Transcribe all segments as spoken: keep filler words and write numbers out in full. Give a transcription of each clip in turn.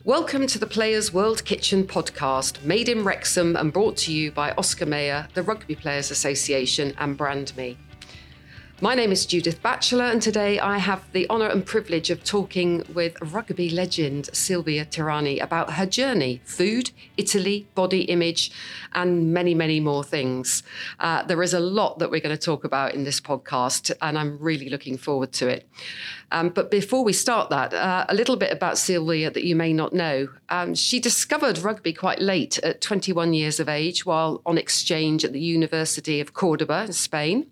Welcome to the Players World Kitchen podcast, made in Wrexham and brought to you by Oscar Mayer, the Rugby Players Association and Brand Me. My name is Judith Batchelor, and today I have the honour and privilege of talking with rugby legend Silvia Tirani about her journey, food, Italy, body image, and many, many more things. Uh, there is a lot that we're going to talk about in this podcast, and I'm really looking forward to it. Um, but before we start that, uh, a little bit about Silvia that you may not know. Um, she discovered rugby quite late, at twenty-one years of age, while on exchange at the University of Cordoba in Spain.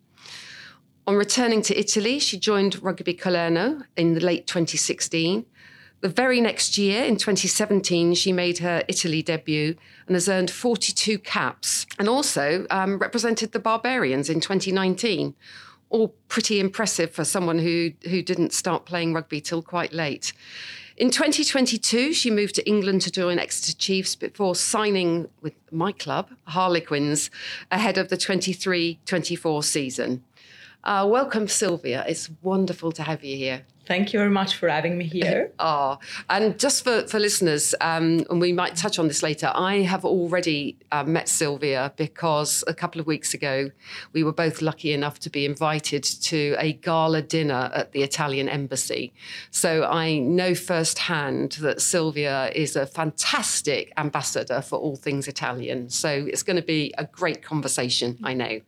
On returning to Italy, she joined Rugby Colorno in the late twenty sixteen. The very next year, in twenty seventeen, she made her Italy debut and has earned forty-two caps, and also um, represented the Barbarians in twenty nineteen. All pretty impressive for someone who, who didn't start playing rugby till quite late. In twenty twenty-two, she moved to England to join Exeter Chiefs before signing with my club, Harlequins, ahead of the twenty-three twenty-four season. Uh, welcome, Silvia. It's wonderful to have you here. Thank you very much for having me here. Ah, and just for, for listeners, um, and we might touch on this later, I have already uh, met Silvia because a couple of weeks ago, we were both lucky enough to be invited to a gala dinner at the Italian embassy. So I know firsthand that Silvia is a fantastic ambassador for all things Italian. So it's going to be a great conversation, I know.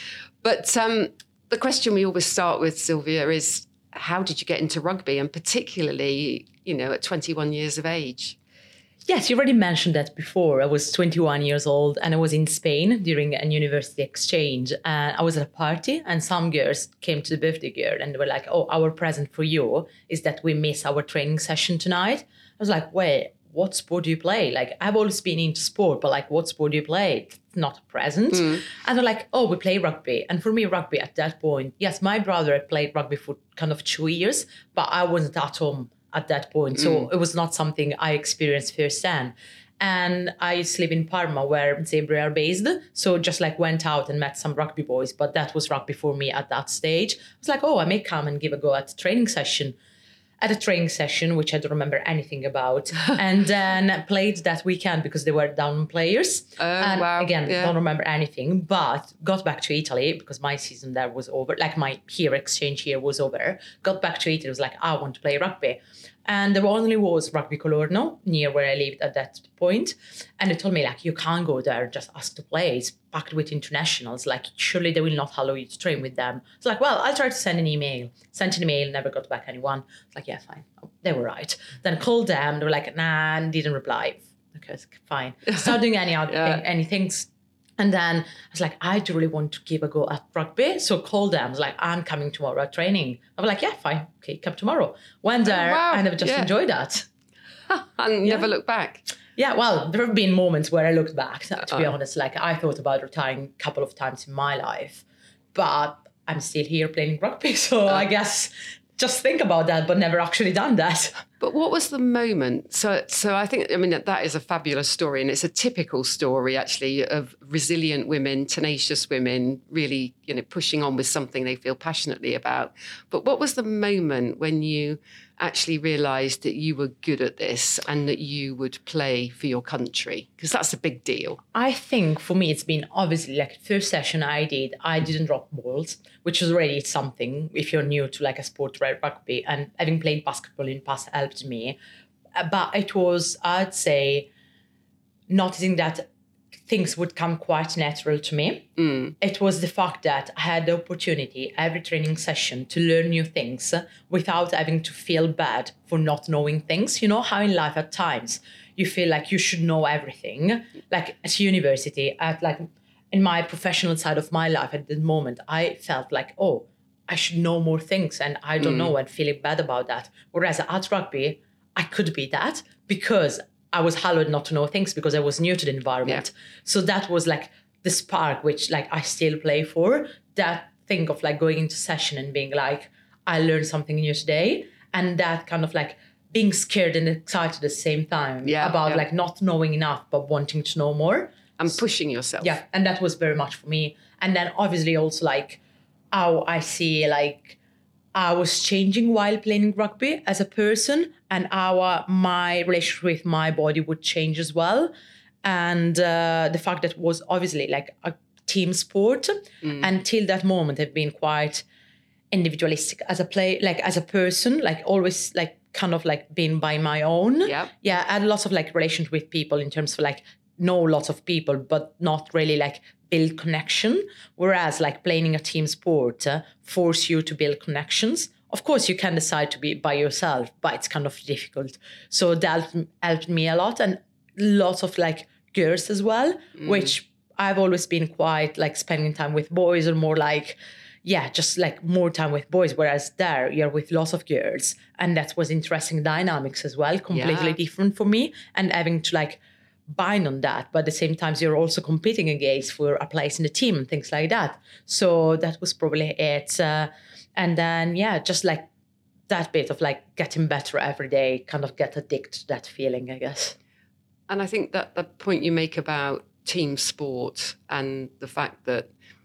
But um, the question we always start with, Silvia, is how did you get into rugby, and particularly, you know, at twenty-one years of age? Yes, you already mentioned that before. I was twenty-one years old and I was in Spain during a university exchange. And I was at a party and some girls came to the birthday girl and they were like, oh, our present for you is that we miss our training session tonight. I was like, wait, what sport do you play? Like, I've always been into sport, but like, what sport do you play? It's not a present. Mm. And they're like, oh, we play rugby. And for me, rugby at that point, yes, my brother had played rugby for kind of two years, but I wasn't at home at that point. So mm. it was not something I experienced firsthand. And I used to live in Parma, where Zebra are based. So just like went out and met some rugby boys, but that was rugby for me at that stage. I was like, oh, I may come and give a go at a training session. At a training session, which I don't remember anything about, and then played that weekend because they were down players. Oh, and wow. Again, yeah. don't remember anything, but got back to Italy because my season there was over, like my here exchange here was over. Got back to Italy, was like, I want to play rugby. And there only was Rugby Colorno near where I lived at that point. And they told me, like, you can't go there, just ask to play. It's packed with internationals. Like, surely they will not allow you to train with them. It's like, well, I'll try to send an email. Sent an email, never got back anyone. It's like, yeah, fine. Oh, they were right. Then called them. They were like, nah, and didn't reply. Okay, fine. Started doing any other yeah. thing, anything. And then I was like, I do really want to give a go at rugby. So called them. I was like, I'm coming tomorrow at training. I was like, yeah, fine. Okay, come tomorrow. Went there oh, wow. and I've just yeah. enjoyed that. And yeah. never looked back. Yeah, well, there have been moments where I looked back, to be uh, honest. Like, I thought about retiring a couple of times in my life. But I'm still here playing rugby. So uh, I guess just think about that, but never actually done that. But what was the moment? So so I think, I mean, that is a fabulous story, and it's a typical story, actually, of resilient women, tenacious women, really, you know, pushing on with something they feel passionately about. But what was the moment when you actually realised that you were good at this and that you would play for your country? Because that's a big deal. I think for me, it's been obviously like first session I did, I didn't drop balls, which is already something if you're new to like a sport like rugby, and having played basketball in the past helped me. But it was, I'd say, noticing that things would come quite natural to me. Mm. It was the fact that I had the opportunity every training session to learn new things without having to feel bad for not knowing things. You know how in life at times you feel like you should know everything. Like at university, at like in my professional side of my life at the moment, I felt like, oh, I should know more things and I don't mm. know, and feeling bad about that. Whereas at rugby, I could be that because I was allowed not to know things because I was new to the environment. Yeah. So that was like the spark, which like I still play for. That thing of like going into session and being like, I learned something new today. And that kind of like being scared and excited at the same time yeah, about yeah. like not knowing enough, but wanting to know more. And pushing yourself. Yeah, and that was very much for me. And then obviously also like how I see like I was changing while playing rugby as a person, and our my relationship with my body would change as well. And uh, the fact that it was obviously like a team sport, mm. until that moment, I've been quite individualistic as a play, like as a person, like always like kind of like being by my own. Yeah. Yeah. I had lots of like relations with people in terms of like know lots of people, but not really like build connection. Whereas like playing a team sport uh, force you to build connections. Of course, you can decide to be by yourself, but it's kind of difficult. So that helped me a lot, and lots of like girls as well, mm. which I've always been quite like spending time with boys, or more like, yeah, just like more time with boys. Whereas there you're with lots of girls, and that was interesting dynamics as well, completely yeah. different for me, and having to like bind on that. But at the same time, you're also competing against for a place in the team and things like that. So that was probably it. Uh, and then, yeah, just like that bit of like getting better every day, kind of get addicted to that feeling, I guess. And I think that the point you make about team sport and the fact that,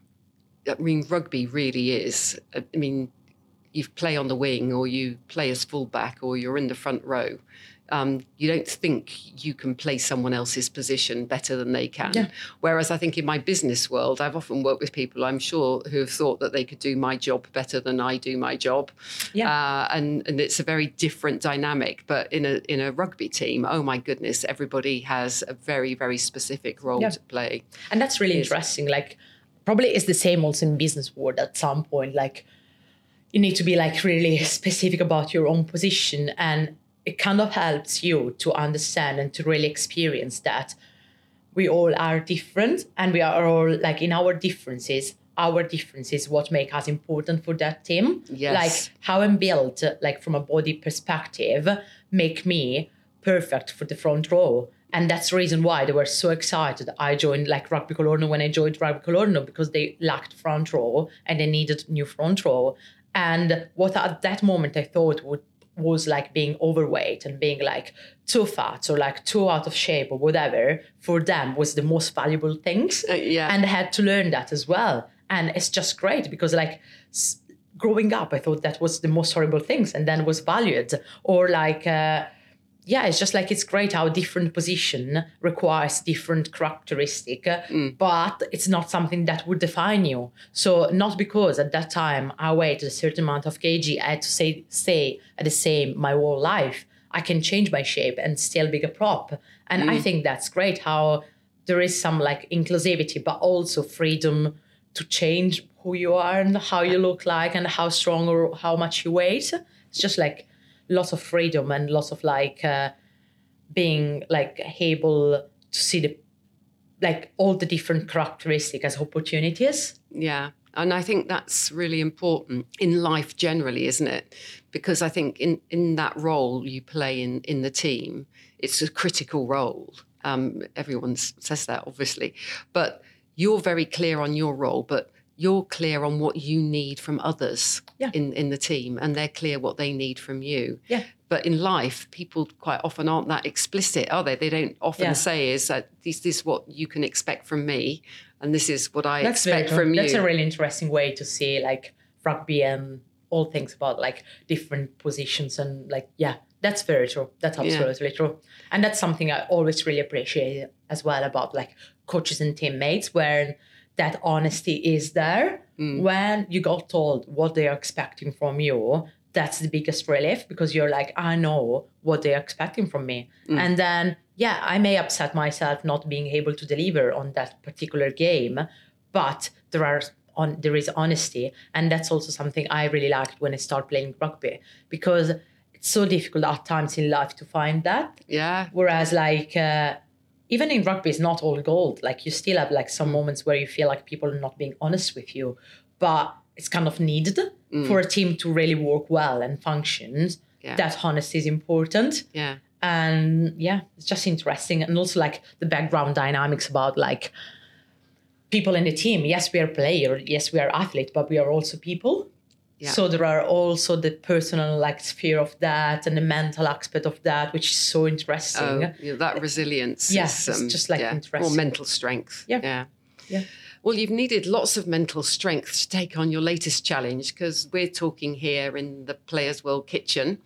I mean, rugby really is, I mean, you play on the wing or you play as fullback or you're in the front row. Um, you don't think you can play someone else's position better than they can. Yeah. Whereas I think in my business world, I've often worked with people, I'm sure, who have thought that they could do my job better than I do my job. Yeah. Uh, and, and it's a very different dynamic. But in a in a rugby team, oh my goodness, everybody has a very, very specific role yeah. to play. And that's really it's, interesting. Like, probably it's the same also in business world at some point. Like, you need to be like really specific about your own position, and it kind of helps you to understand and to really experience that we all are different, and we are all like in our differences. Our differences what make us important for that team. Yes. Like how I'm built, like from a body perspective, make me perfect for the front row. And that's the reason why they were so excited. I joined like Rugby Colorno when I joined Rugby Colorno, because they lacked front row and they needed new front row. And what at that moment I thought would was like being overweight and being like too fat or like too out of shape or whatever, for them was the most valuable things. Uh, yeah. And I had to learn that as well. And it's just great because like s- growing up, I thought that was the most horrible things, and then was valued. Or like, uh, yeah, it's just like, it's great how different position requires different characteristic, mm. but it's not something that would define you. So not because at that time I weighed a certain amount of kg, I had to say, stay at the same my whole life. I can change my shape and still be a prop. And mm. I think that's great how there is some like inclusivity, but also freedom to change who you are and how you look like and how strong or how much you weigh. It's just like lots of freedom and lots of like uh, being like able to see the like all the different characteristics as opportunities. Yeah. And I think that's really important in life generally, isn't it? Because I think in, in that role you play in, in the team, it's a critical role. Um, everyone says that, obviously. But you're very clear on your role, but you're clear on what you need from others yeah. in, in the team, and they're clear what they need from you. Yeah. But in life, people quite often aren't that explicit, are they? They don't often yeah. say is that this, this is what you can expect from me, and this is what I That's expect from you. That's a really interesting way to see like rugby and all things about like different positions, and like, yeah, that's very true. That's absolutely yeah. true. And that's something I always really appreciate as well about like coaches and teammates, where that honesty is there. Mm. When you got told what they are expecting from you, that's the biggest relief, because you're like, I know what they're expecting from me. Mm. And then, yeah, I may upset myself not being able to deliver on that particular game, but there are on there is honesty. And that's also something I really liked when I started playing rugby, because it's so difficult at times in life to find that. Yeah. Whereas like, uh, even in rugby, it's not all gold. Like you still have like some moments where you feel like people are not being honest with you, but it's kind of needed mm. for a team to really work well and function. Yeah. That honesty is important. Yeah. And yeah, it's just interesting. And also like the background dynamics about like people in the team. Yes, we are player. Yes, we are athlete, but we are also people. Yeah. So there are also the personal like sphere of that and the mental aspect of that, which is so interesting. Oh, yeah, that resilience. Yeah, is, um, it's just like yeah, interesting. Or mental strength. Yeah. yeah. Yeah. Well, you've needed lots of mental strength to take on your latest challenge, because we're talking here in the Players World Kitchen.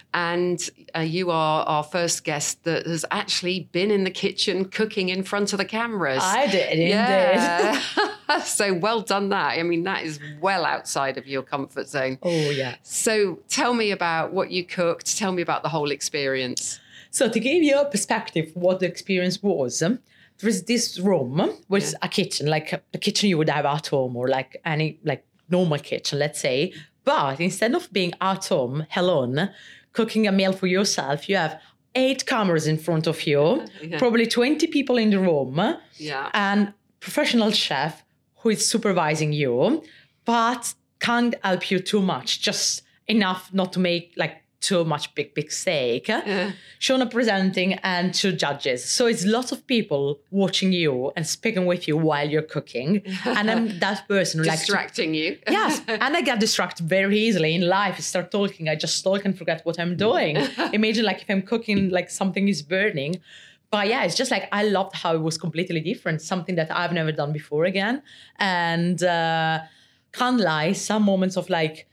And uh, you are our first guest that has actually been in the kitchen cooking in front of the cameras. I did, yeah. So well done that. I mean, that is well outside of your comfort zone. Oh, yeah. So tell me about what you cooked. Tell me about the whole experience. So to give you a perspective what the experience was, um, there is this room with yeah. a kitchen, like a, the kitchen you would have at home, or like any like normal kitchen, let's say. But instead of being at home, alone, cooking a meal for yourself, you have eight cameras in front of you, yeah. probably twenty people in the room, yeah. and professional chef who is supervising you, but can't help you too much, just enough not to make like too much big, big steak. Yeah. Shona presenting and two judges. So it's lots of people watching you and speaking with you while you're cooking. And I'm that person who distracting likes you. Yes. And I get distracted very easily in life. I start talking. I just talk and forget what I'm doing. Imagine like if I'm cooking, like something is burning. But yeah, it's just like I loved how it was completely different. Something that I've never done before again. And uh, can't lie, some moments of like,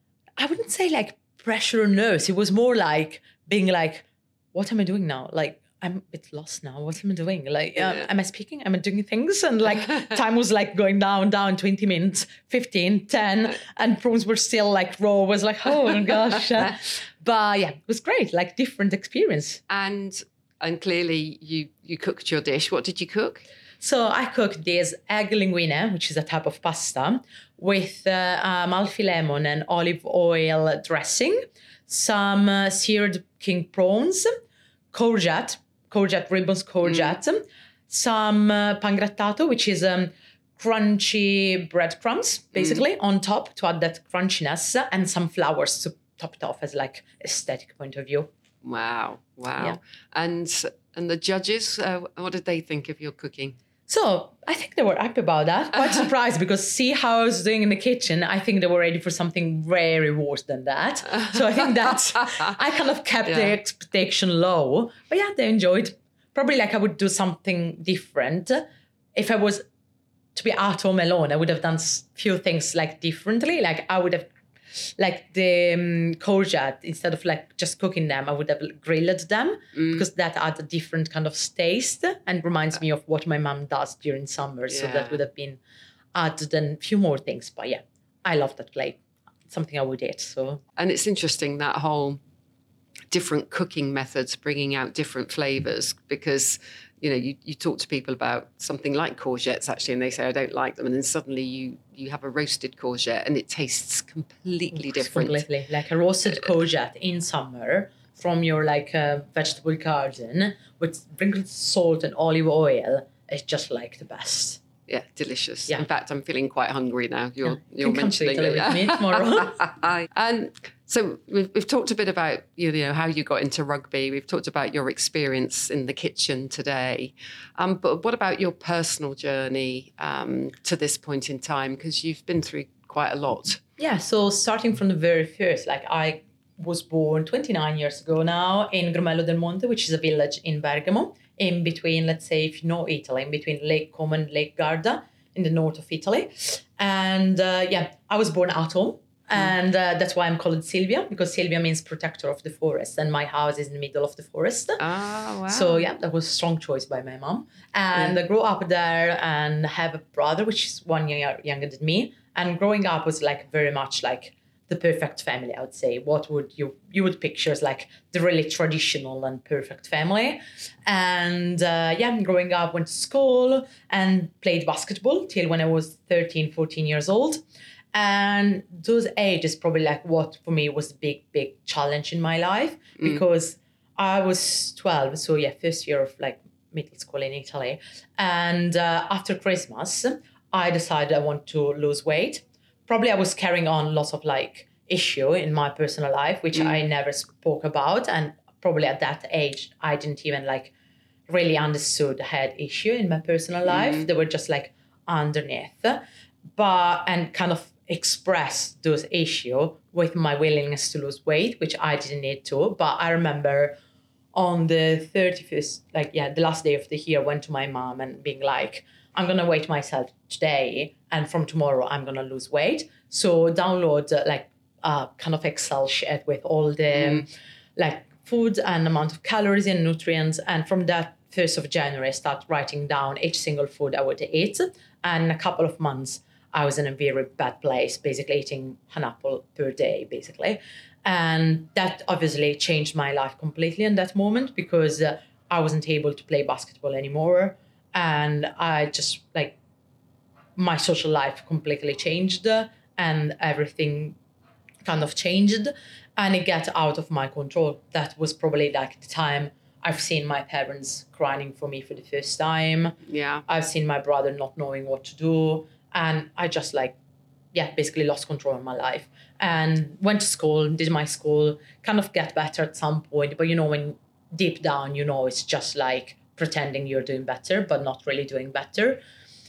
I wouldn't say like pressure or nerves. It was more like being like, what am I doing now? Like, I'm a bit lost now. What am I doing? Like, uh, yeah. am I speaking? Am I doing things? And like time was like going down, down, twenty minutes, fifteen, ten, and prawns were still like raw. I was like, oh my gosh. Uh, but yeah, it was great. Like different experience. And and clearly you you cooked your dish. What did you cook? So I cooked this egg linguine, which is a type of pasta, with uh, Amalfi lemon and olive oil dressing, some uh, seared king prawns, courgette, courgette ribbons, courgette, mm. some uh, pangrattato, which is um, crunchy breadcrumbs, basically, mm. on top to add that crunchiness, and some flowers to top it off as like aesthetic point of view. Wow, wow. Yeah. And and the judges, uh, what did they think of your cooking? So I think they were happy about that. Quite surprised because see how I was doing in the kitchen. I think they were ready for something very worse than that. So I think that I kind of kept yeah. the expectation low. But yeah, they enjoyed. Probably like I would do something different. If I was to be at home alone, I would have done a few things like differently. Like I would have, like the um, courgette, instead of like just cooking them, I would have grilled them mm. because that adds a different kind of taste and reminds me of what my mom does during summer. Yeah. So that would have been added and a few more things. But yeah, I love that plate. Something I would eat. So and it's interesting that whole different cooking methods bringing out different flavors, because you know, you, you talk to people about something like courgettes, actually, and they say, I don't like them. And then suddenly you you have a roasted courgette and it tastes completely different. Completely. Like a roasted courgette in summer from your like uh, vegetable garden with sprinkled salt and olive oil is just like the best. Yeah, delicious. Yeah. In fact, I'm feeling quite hungry now. You're, yeah. you're you mentioning come to it. Yeah. with me tomorrow. And so we've, we've talked a bit about, you know, how you got into rugby. We've talked about your experience in the kitchen today. Um, but what about your personal journey um, to this point in time? Because you've been through quite a lot. Yeah, so starting from the very first, like I was born twenty-nine years ago now in Grumello del Monte, which is a village in Bergamo, in between, let's say, if you know Italy, in between Lake Como and Lake Garda in the north of Italy. And uh, yeah, I was born at home. And uh, that's why I'm called Silvia, because Silvia means protector of the forest. And my house is in the middle of the forest. Oh, wow. So yeah, that was a strong choice by my mom. And yeah. I grew up there and have a brother, which is one year younger than me. And growing up was like very much like the perfect family, I would say. What would you, you would picture as like the really traditional and perfect family. And uh, yeah, growing up, went to school and played basketball till when I was thirteen, fourteen years old. And those ages probably like what for me was a big, big challenge in my life mm. because I was twelve. So yeah, first year of like middle school in Italy. And uh, after Christmas, I decided I want to lose weight. Probably I was carrying on lots of like issue in my personal life, which mm. I never spoke about. And probably at that age, I didn't even like really understood I had issue in my personal life. Mm. They were just like underneath, but, and kind of express those issue with my willingness to lose weight, which I didn't need to. But I remember on the thirty-first, like, yeah, the last day of the year, went to my mom and being like, I'm going to weight myself today and from tomorrow I'm going to lose weight. So download uh, like a kind of Excel sheet with all the mm. like food and amount of calories and nutrients. And from that first of January, I start writing down each single food I would eat. And in a couple of months, I was in a very bad place, basically eating an apple per day, basically. And that obviously changed my life completely in that moment because uh, I wasn't able to play basketball anymore. And I just like my social life completely changed and everything kind of changed and it got out of my control. That was probably like the time I've seen my parents crying for me for the first time. Yeah. I've seen my brother not knowing what to do. And I just like, yeah, basically lost control of my life and went to school, did my school, kind of get better at some point. But, you know, when deep down, you know, it's just like pretending you're doing better, but not really doing better.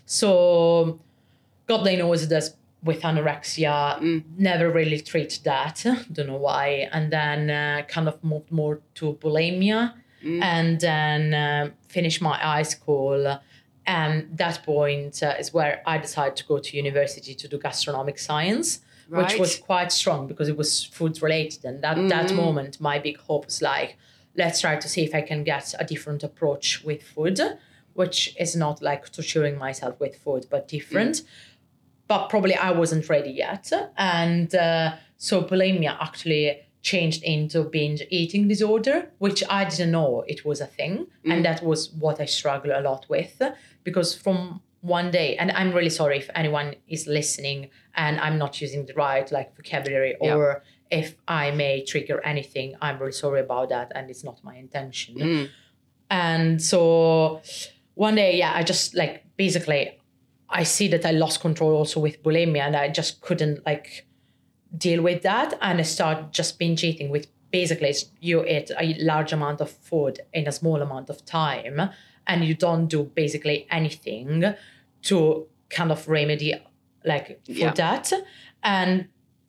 So got diagnosed as with anorexia, mm. never really treated that, don't know why. And then uh, kind of moved more to bulimia mm. and then uh, finished my high school. And that point uh, is where I decided to go to university to do gastronomic science, right. which was quite strong because it was food related. And that, mm-hmm. that moment, my big hope was like, let's try to see if I can get a different approach with food, which is not like torturing myself with food, but different. Mm. But probably I wasn't ready yet. And uh, so bulimia actually changed into binge eating disorder, which I didn't know it was a thing. Mm. And that was what I struggled a lot with. Because from one day, and I'm really sorry if anyone is listening and I'm not using the right like vocabulary yeah. or if I may trigger anything, I'm really sorry about that. And it's not my intention. Mm. And so one day, yeah, I just like basically, I see that I lost control also with bulimia and I just couldn't like deal with that. And I started just binge eating, which basically you eat a large amount of food in a small amount of time and you don't do basically anything to kind of remedy like for yeah. that. And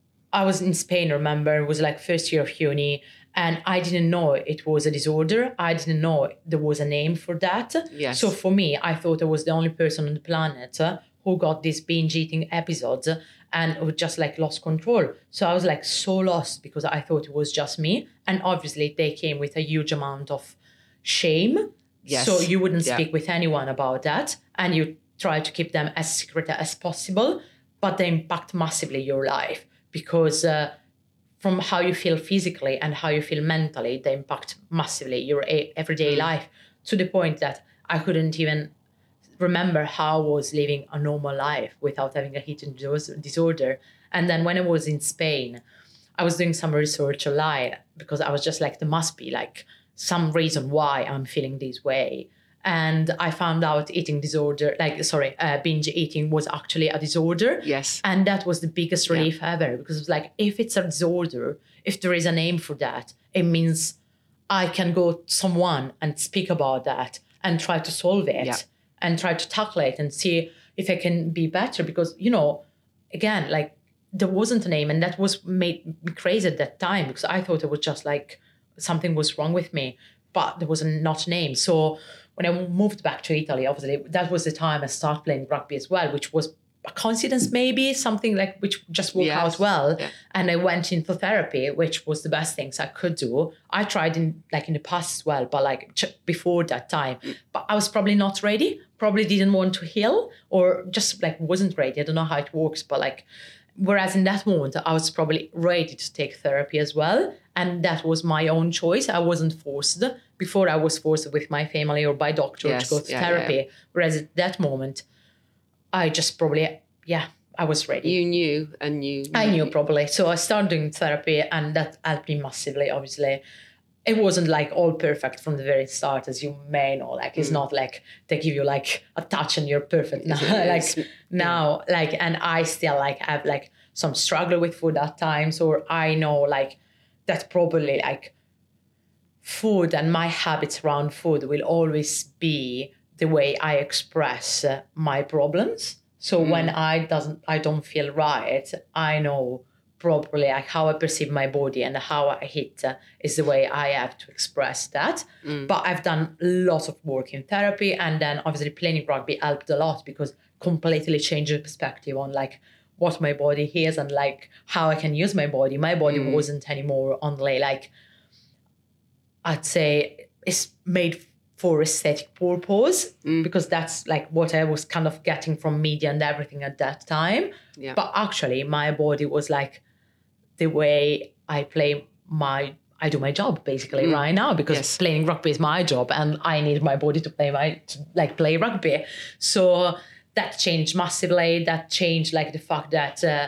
I was in Spain, remember, it was like first year of uni and I didn't know it was a disorder. I didn't know there was a name for that. Yes. So for me, I thought I was the only person on the planet who got these binge eating episodes and who just like lost control. So I was like so lost because I thought it was just me. And obviously they came with a huge amount of shame. Yes. So you wouldn't yeah. speak with anyone about that. And you try to keep them as secret as possible, but they impact massively your life because uh, from how you feel physically and how you feel mentally, they impact massively your a- everyday mm. life to the point that I couldn't even remember how I was living a normal life without having a eating disorder. And then when I was in Spain, I was doing some research online because I was just like, there must be like some reason why I'm feeling this way. And I found out eating disorder, like, sorry, uh, binge eating was actually a disorder. Yes. And that was the biggest relief yeah. ever because it was like, if it's a disorder, if there is a name for that, it means I can go to someone and speak about that and try to solve it yeah. and try to tackle it and see if I can be better. Because, you know, again, like there wasn't a name and that was made me crazy at that time because I thought it was just like something was wrong with me, but there was not a name. So when I moved back to Italy, obviously, that was the time I started playing rugby as well, which was a coincidence maybe, something like which just worked yes. out well. Yeah. And I went into therapy, which was the best things I could do. I tried in like in the past as well, but like ch- before that time. Mm. But I was probably not ready, probably didn't want to heal or just like wasn't ready. I don't know how it works, but like, whereas in that moment, I was probably ready to take therapy as well. And that was my own choice. I wasn't forced. Before I was forced with my family or by doctor yes. to go to yeah, therapy. Yeah. Whereas at that moment, I just probably, yeah, I was ready. You knew and you... I knew probably. So I started doing therapy and that helped me massively, obviously. It wasn't like all perfect from the very start, as you may know. Like, it's mm. not like they give you like a touch and you're perfect now. like yeah. now, like, and I still like have like some struggle with food at times, or I know like that probably like food and my habits around food will always be the way I express uh, my problems. So mm. when I doesn't, I don't feel right, I know properly, like how I perceive my body and how I hit uh, is the way I have to express that. Mm. But I've done lots of work in therapy, and then obviously playing rugby helped a lot because completely changed the perspective on like what my body is and like how I can use my body. My body Mm. wasn't anymore only like, I'd say it's made for aesthetic purpose Mm. because that's like what I was kind of getting from media and everything at that time. Yeah. But actually my body was like the way I play my, I do my job basically Mm. right now because Yes. playing rugby is my job and I need my body to play my, to like play rugby. So that changed massively. That changed like the fact that uh,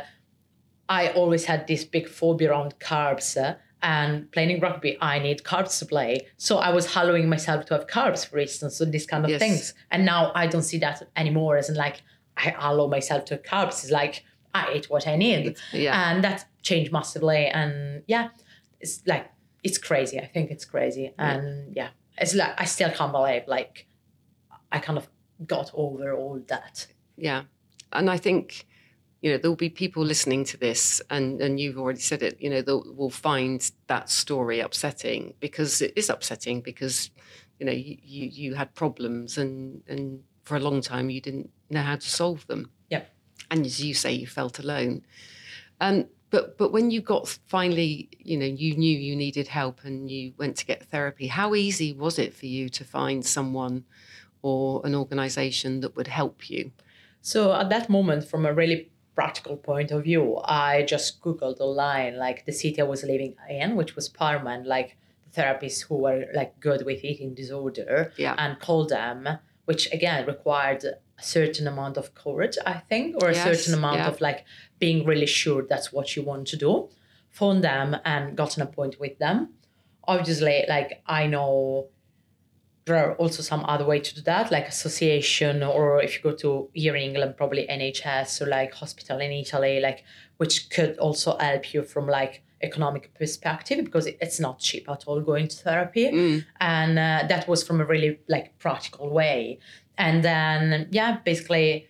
I always had this big phobia around carbs uh, and playing rugby, I need carbs to play. So I was allowing myself to have carbs, for instance, so these kind of Yes. things. And now I don't see that anymore as in like, I allow myself to have carbs. It's like, I ate what I need. Yeah. And that changed massively. And yeah, it's like, it's crazy. I think it's crazy. Yeah. And yeah, it's like, I still can't believe like, I kind of got over all that. Yeah. And I think, you know, there'll be people listening to this and, and you've already said it, you know, they'll will find that story upsetting because it is upsetting because, you know, you, you, you had problems and, and for a long time you didn't know how to solve them. Yeah. And as you say, you felt alone. Um, but but when you got finally, you know, you knew you needed help and you went to get therapy, how easy was it for you to find someone or an organisation that would help you? So at that moment, from a really practical point of view, I just Googled online, like the city I was living in, which was Parma, and like the therapists who were like good with eating disorder, Yeah. and called them, which again required a certain amount of courage, I think, or a Yes, certain amount yeah. of like being really sure that's what you want to do. Phoned them and got an appointment with them. Obviously, like I know there are also some other way to do that, like association, or if you go to here in England, probably N H S or like hospital in Italy, like which could also help you from like economic perspective because it's not cheap at all going to therapy. Mm. And uh, that was from a really like practical way. And then, yeah, basically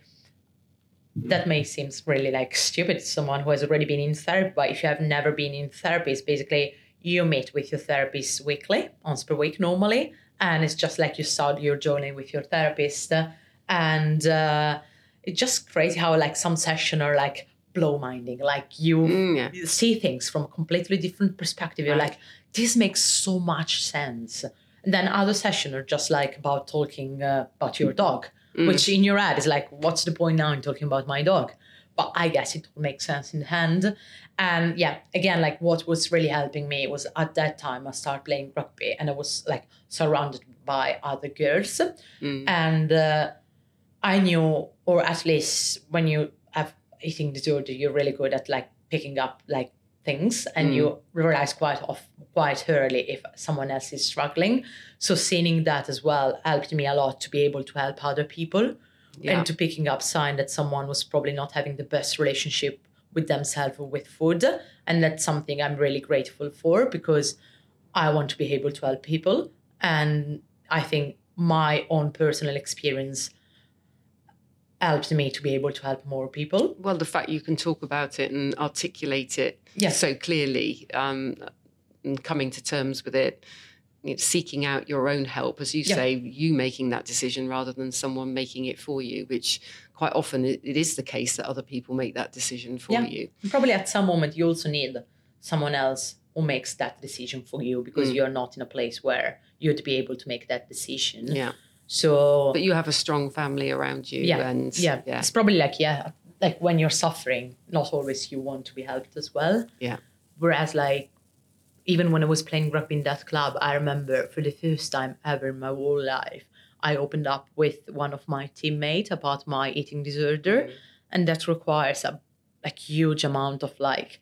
that may seem really like stupid to someone who has already been in therapy, but if you have never been in therapy, it's basically you meet with your therapist weekly, once per week normally. And it's just like you start your journey with your therapist. And uh, it's just crazy how like some sessions are like blow minding. Like you Mm, yeah. you see things from a completely different perspective. You're Right. like, this makes so much sense. And then other sessions are just like about talking uh, about your dog, Mm. which in your head is like, what's the point now in talking about my dog? But I guess it will make sense in the hand. And yeah, again, like what was really helping me was at that time I started playing rugby and I was like surrounded by other girls. Mm. And uh, I knew, or at least when you have eating disorder, you're really good at like picking up like things and Mm. you realize quite off quite early if someone else is struggling. So seeing that as well helped me a lot to be able to help other people. Yeah. And to picking up sign that someone was probably not having the best relationship with themselves or with food. And that's something I'm really grateful for because I want to be able to help people. And I think my own personal experience helped me to be able to help more people. Well, the fact you can talk about it and articulate it Yes. so clearly um, and coming to terms with it, you know, seeking out your own help, as you Yeah. say, you making that decision rather than someone making it for you, which quite often it, it is the case that other people make that decision for Yeah. you. And probably at some moment you also need someone else who makes that decision for you because Mm. you're not in a place where you'd be able to make that decision. Yeah. So But you have a strong family around you. yeah, And yeah, yeah. it's probably like, yeah, like when you're suffering, not always you want to be helped as well. Yeah. Whereas like, even when I was playing rugby in that club, I remember for the first time ever in my whole life, I opened up with one of my teammates about my eating disorder. Mm. And that requires a like huge amount of like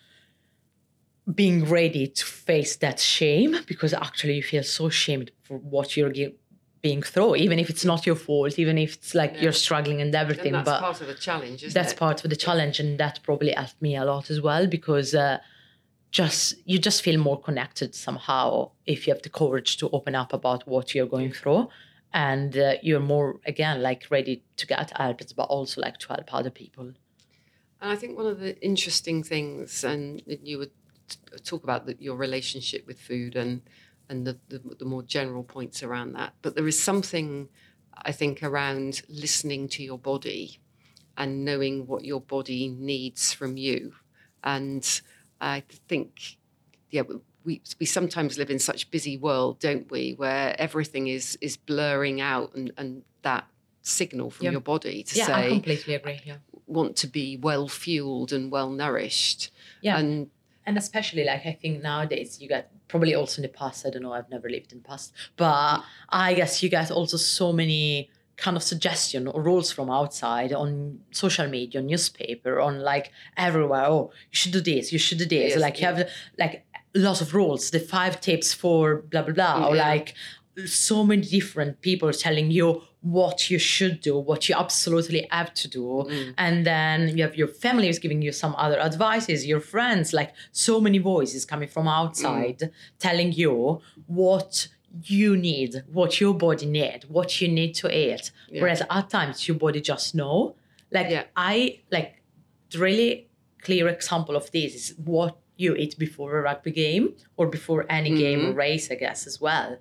being ready to face that shame because actually you feel so shamed for what you're ge- being through, even if it's not your fault, even if it's like Yeah. you're struggling and everything. And that's but part of the challenge, isn't that's it? part of the challenge, and that probably helped me a lot as well because uh, just you just feel more connected somehow if you have the courage to open up about what you're going through, and uh, you're more again like ready to get help, but also like to help other people. And I think one of the interesting things, and you would talk about the, your relationship with food and and the, the, the more general points around that, but there is something, I think, around listening to your body and knowing what your body needs from you. And I think, yeah, we we sometimes live in such a busy world, don't we, where everything is is blurring out, and, and that signal from yeah. your body to yeah, say, I completely agree. Yeah, want to be well fueled and well nourished. Yeah, and and especially like I think nowadays you get probably also in the past. I don't know. I've never lived in the past, but I guess you get also so many kind of suggestion or rules from outside on social media, on newspaper, on like everywhere. Oh, you should do this. You should do this. Yes, like you yeah. have like lots of rules. The five tips for blah blah blah. Or Yeah. like so many different people telling you what you should do, what you absolutely have to do. Mm. And then you have your family is giving you some other advices, your friends, like so many voices coming from outside Mm. telling you what you need, what your body need, what you need to eat. Yeah. Whereas at times your body just know. Like Yeah. I like the really clear example of this is what you eat before a rugby game or before any Mhm. game or race, I guess, as well.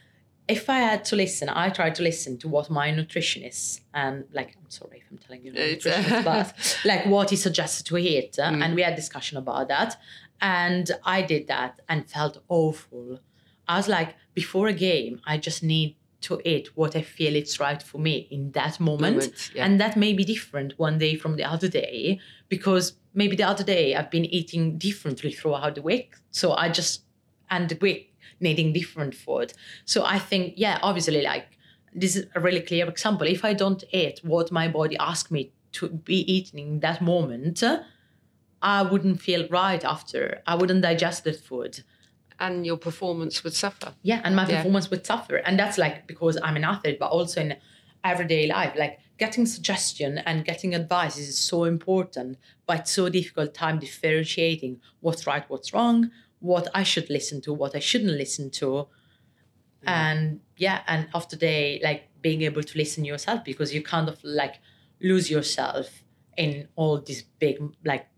If I had to listen, I try to listen to what my nutritionist and like, I'm sorry if I'm telling you, my It's- nutritionist, but like what he suggested to eat. uh, Mm. And we had discussion about that. And I did that and felt awful. I was like, before a game, I just need to eat what I feel it's right for me in that moment. Moment, yeah. And that may be different one day from the other day, because maybe the other day I've been eating differently throughout the week. So I just, and the week needing different food. So I think, yeah, obviously, like, this is a really clear example. If I don't eat what my body asks me to be eating in that moment, I wouldn't feel right after. I wouldn't digest the food. And your performance would suffer. Yeah, and my Yeah. performance would suffer. And that's like because I'm an athlete, but also in everyday life, like getting suggestion and getting advice is so important, but it's so difficult time differentiating what's right, what's wrong, what I should listen to, what I shouldn't listen to. Yeah. And yeah, and after day, like being able to listen yourself, because you kind of like lose yourself in all this big like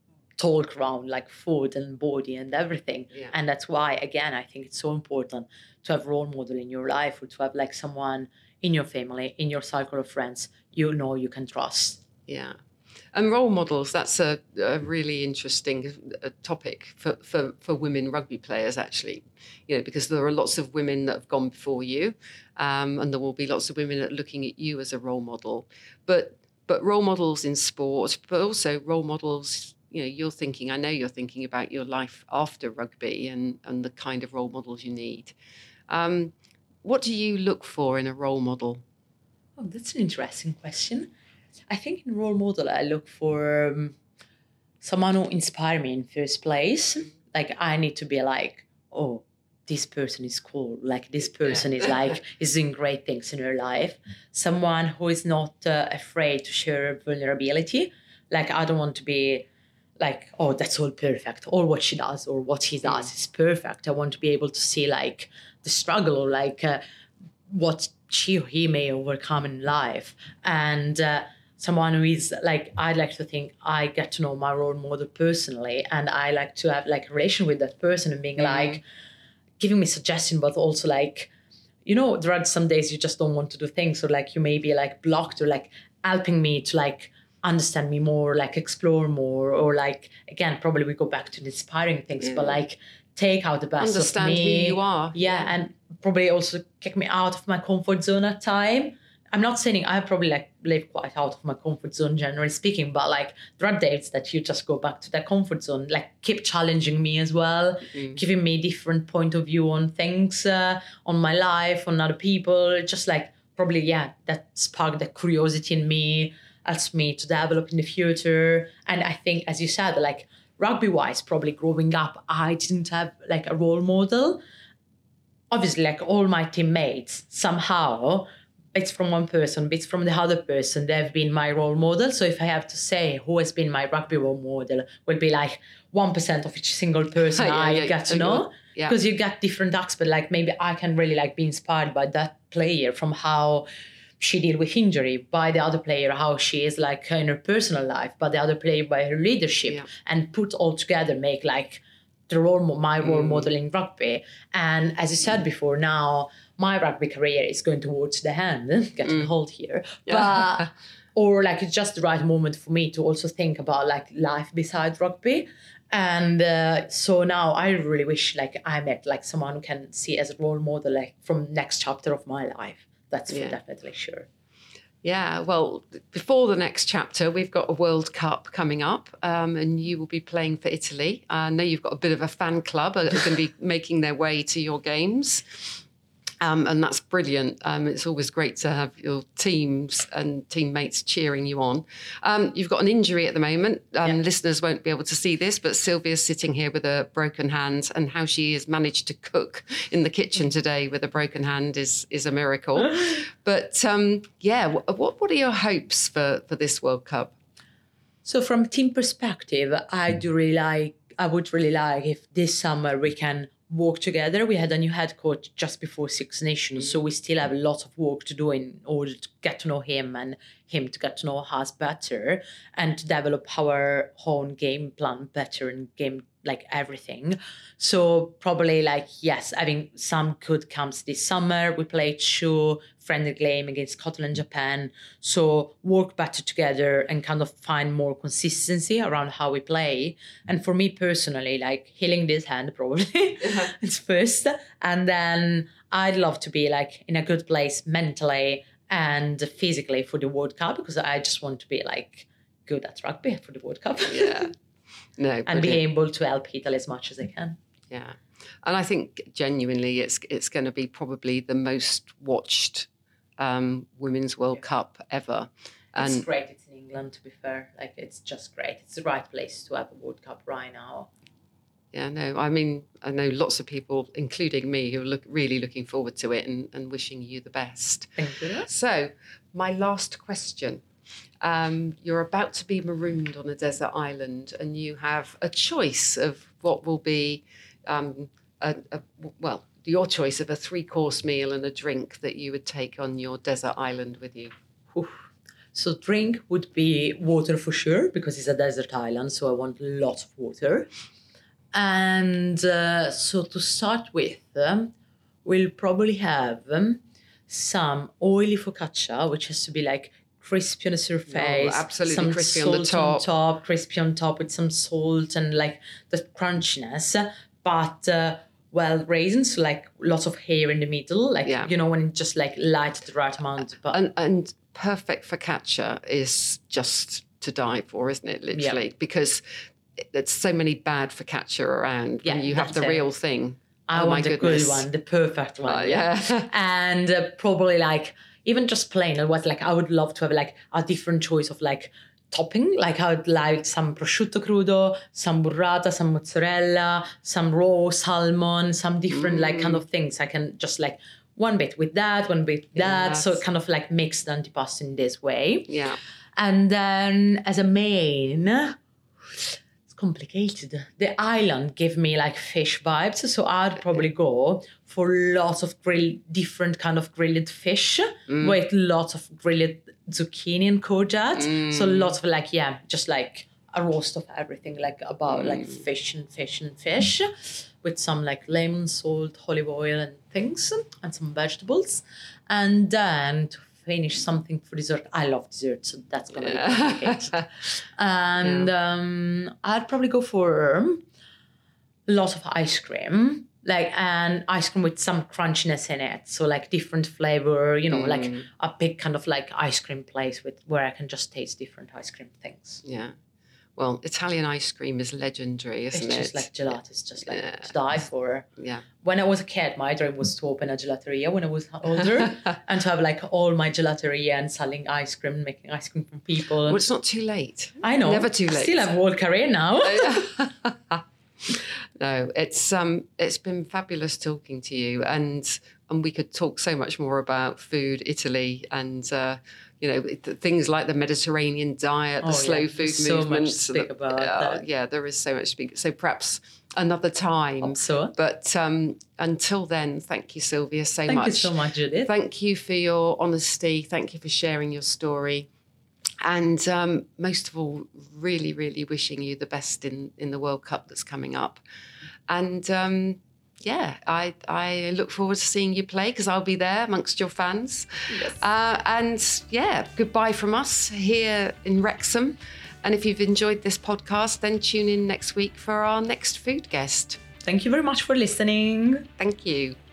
talk around like food and body and everything. Yeah. And that's why, again, I think it's so important to have role model in your life, or to have like someone in your family, in your circle of friends, you know, you can trust. Yeah. And role models, that's a, a really interesting uh, topic for, for, for women rugby players, actually, you know, because there are lots of women that have gone before you, um, and there will be lots of women that are looking at you as a role model. But but role models in sport, but also role models, you know, you're thinking, I know you're thinking about your life after rugby and, and the kind of role models you need. Um, what do you look for in a role model? Oh, that's an interesting question. I think in role model, I look for um, someone who inspire me in first place. Like I need to be like, oh, this person is cool. Like this person is like, is doing great things in her life. Someone who is not uh, afraid to share vulnerability. Like I don't want to be like, oh, that's all perfect. All what she does or what he does is perfect. I want to be able to see like the struggle or like uh, what she or he may overcome in life. And uh, someone who is like, I'd like to think I get to know my role model personally, and I like to have like a relation with that person and being Mhm. like, giving me suggestion, but also like, you know, there are some days you just don't want to do things, or like you may be like blocked, or like helping me to like understand me more, like explore more, or like, again, probably we go back to the inspiring things, Yeah. but like take out the best Understand of me. who you are. Yeah, and probably also kick me out of my comfort zone at time. I'm not saying I probably like live quite out of my comfort zone, generally speaking, but like there are days that you just go back to that comfort zone, like keep challenging me as well, Mm. giving me different point of view on things, uh, on my life, on other people. Just like probably, yeah, that sparked that curiosity in me, helps me to develop in the future. And I think, as you said, like rugby wise, probably growing up, I didn't have like a role model. Obviously, like all my teammates, somehow, bits from one person, bits from the other person, they've been my role model. So if I have to say who has been my rugby role model, will be like one percent of each single person Yeah, I yeah, get to yeah. know. Yeah. Because you get different aspects. Like maybe I can really like be inspired by that player from how she deal with injury, by the other player how she is like in her personal life, by the other player by her leadership, yeah. and put all together make like the role my role mm. model in rugby. And as you said before, now my rugby career is going towards the end, getting mm. old here, yeah. but or like it's just the right moment for me to also think about like life beside rugby. And uh, so now I really wish like I met like someone who can see as a role model like from next chapter of my life. That's yeah. for definitely sure. Yeah, well, before the next chapter, we've got a World Cup coming up, um, and you will be playing for Italy. I know you've got a bit of a fan club that are going to be making their way to your games. Um, and that's brilliant. Um, it's always great to have your teams and teammates cheering you on. Um, you've got an injury at the moment. Um, yeah. Listeners won't be able to see this, but Sylvia's sitting here with a broken hand, and how she has managed to cook in the kitchen today with a broken hand is is a miracle. But um, yeah, what what are your hopes for, for this World Cup? So from team perspective, I do really like. I would really like if this summer we can work together. We had a new head coach just before Six Nations, mm. so we still have a lot of work to do in order to get to know him and him to get to know us better and to develop our own game plan better and game like everything. So probably like, yes, having some good camps this summer. We played two friendly game against Scotland and Japan. So work better together and kind of find more consistency around how we play. And for me personally, like healing this hand probably uh-huh. it's first. And then I'd love to be like in a good place mentally and physically for the World Cup, because I just want to be like good at rugby for the World Cup. Yeah. No, and brilliant. Be able to help Italy as much as I can. Yeah. And I think genuinely it's it's going to be probably the most watched um, Women's World yeah. Cup ever. And it's great. It's in England, to be fair. Like, it's just great. It's the right place to have a World Cup right now. Yeah, no, I mean, I know lots of people, including me, who are look, really looking forward to it and, and wishing you the best. Thank you. So, my last question. Um, you're about to be marooned on a desert island, and you have a choice of what will be, um, a, a, well, your choice of a three-course meal and a drink that you would take on your desert island with you. Whew. So drink would be water for sure, because it's a desert island, so I want lots of water. And uh, so to start with, um, we'll probably have um, some oily focaccia, which has to be like crispy on the surface, oh, absolutely some crispy salt on the top. on top, crispy on top with some salt and like the crunchiness, but uh, well raisins, so like lots of hair in the middle, like yeah. you know, when it's just like light the right amount. But and, and perfect focaccia is just to die for, isn't it? Literally, yeah. because there's so many bad focaccia around. Yeah, and you have the it. real thing. I oh want my the goodness. good one, the perfect one. Uh, yeah, yeah. and uh, probably like. Even just plain, it was like I would love to have like a different choice of like topping. Like I would like some prosciutto crudo, some burrata, some mozzarella, some raw salmon, some different mm. like kind of things. I can just like one bit with that, one bit with that. Yes. So kind of like mix the antipasto in this way. Yeah. And then as a main, it's complicated. The island give me like fish vibes. So I'd probably go for lots of grill, different kind of grilled fish mm. with lots of grilled zucchini and courgette. Mm. So lots of like, yeah, just like a roast of everything, like about mm. like fish and fish and fish with some like lemon, salt, olive oil and things and some vegetables. And then to finish something for dessert. I love dessert, so that's going to yeah. be complicated. And yeah. um, I'd probably go for a lot of ice cream. Like, and ice cream with some crunchiness in it. So like different flavor, you know, mm. like a big kind of like ice cream place with where I can just taste different ice cream things. Yeah. Well, Italian ice cream is legendary, isn't it's it? It's just like gelato. It's just like yeah. to die for. Yeah. When I was a kid, my dream was to open a gelateria when I was older and to have like all my gelateria and selling ice cream, making ice cream for people. Well, it's not too late. I know. Never too late. I still have a whole career now. No, it's um, it's been fabulous talking to you, and and we could talk so much more about food, Italy, and uh, you know, things like the Mediterranean diet, the oh, slow yeah. food so movement. Much to speak about uh, that. Yeah, there is so much to speak. So perhaps another time. Hope so. But um, until then, thank you, Sylvia, so thank much. Thank you so much, Judith. Thank you for your honesty. Thank you for sharing your story. And um, most of all, really, really wishing you the best in, in the World Cup that's coming up. And um, yeah, I I look forward to seeing you play, because I'll be there amongst your fans. Yes. Uh, and yeah, goodbye from us here in Wrexham. And if you've enjoyed this podcast, then tune in next week for our next food guest. Thank you very much for listening. Thank you.